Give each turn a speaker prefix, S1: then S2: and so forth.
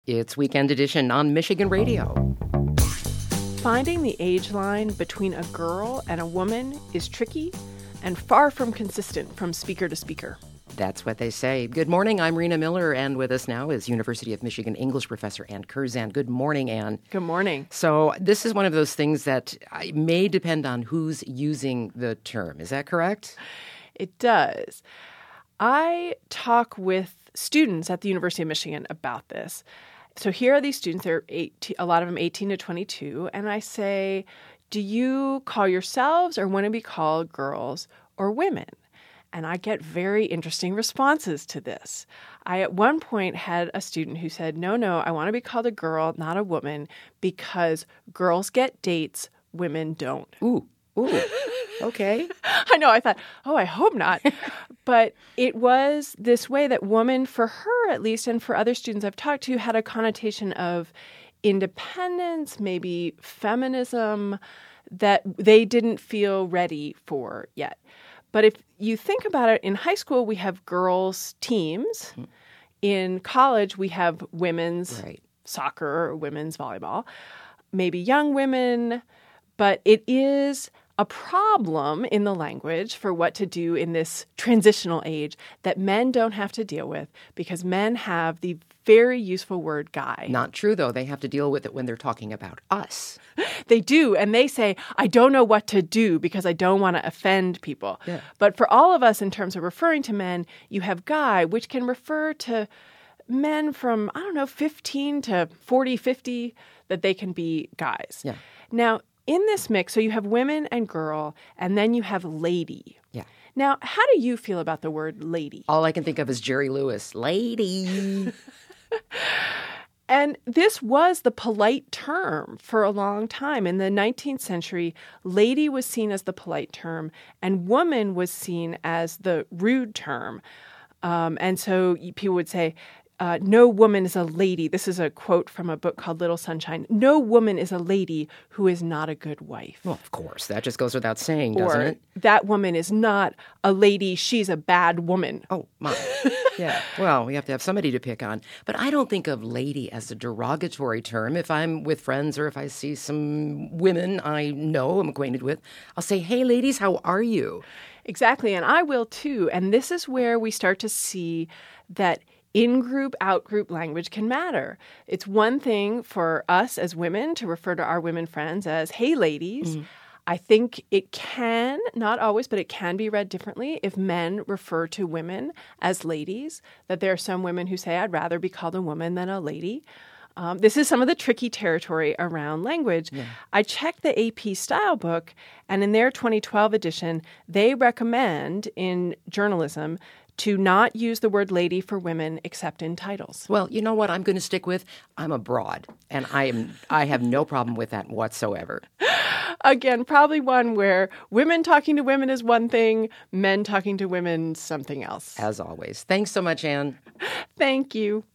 S1: It's Weekend Edition on Michigan Radio.
S2: Finding the age line between a girl and a woman is tricky and far from consistent from speaker to speaker.
S1: That's what they say. Good morning, I'm Rena Miller, and with us now is University of Michigan English professor Ann Curzan. Good morning, Ann.
S2: Good morning.
S1: So this is one of those things that may depend on who's using the term. Is that correct?
S2: It does. I talk with students at the University of Michigan about this. So here are these students, they're a lot of them 18 to 22, and I say, do you call yourselves or want to be called girls or women? And I get very interesting responses to this. I at one point had a student who said, no, I want to be called a girl, not a woman, because girls get dates, women don't.
S1: Ooh. Okay.
S2: I know. I thought, I hope not. But it was this way that woman, for her at least, and for other students I've talked to, had a connotation of independence, maybe feminism, that they didn't feel ready for yet. But if you think about it, in high school, we have girls' teams. In college, we have women's soccer or women's volleyball, maybe young women. But it is a problem in the language for what to do in this transitional age that men don't have to deal with because men have the very useful word guy.
S1: Not true, though. They have to deal with it when they're talking about us.
S2: They do. And they say, I don't know what to do because I don't want to offend people.
S1: Yeah.
S2: But for all of us, in terms of referring to men, you have guy, which can refer to men from, 15 to 40, 50, that they can be guys.
S1: Yeah.
S2: Now, in this mix, so you have women and girl, and then you have lady.
S1: Yeah.
S2: Now, how do you feel about the word lady?
S1: All I can think of is Jerry Lewis. Lady.
S2: And this was the polite term for a long time. In the 19th century, lady was seen as the polite term, and woman was seen as the rude term. And so people would say, no woman is a lady. This is a quote from a book called Little Sunshine. No woman is a lady who is not a good wife.
S1: Well, of course. That just goes without saying, doesn't it?
S2: That woman is not a lady. She's a bad woman.
S1: Oh, my. Yeah. Well, we have to have somebody to pick on. But I don't think of lady as a derogatory term. If I'm with friends or if I see some women I know, I'm acquainted with, I'll say, hey, ladies, how are you?
S2: Exactly. And I will, too. And this is where we start to see that in-group, out-group language can matter. It's one thing for us as women to refer to our women friends as, hey, ladies. Mm-hmm. I think it can, not always, but it can be read differently if men refer to women as ladies, that there are some women who say, I'd rather be called a woman than a lady. This is some of the tricky territory around language. Yeah. I checked the AP Style book, and in their 2012 edition, they recommend in journalism to not use the word lady for women except in titles.
S1: Well, you know what I'm going to stick with? I'm a broad, and I have no problem with that whatsoever.
S2: Again, probably one where women talking to women is one thing, men talking to women something else.
S1: As always. Thanks so much, Ann.
S2: Thank you.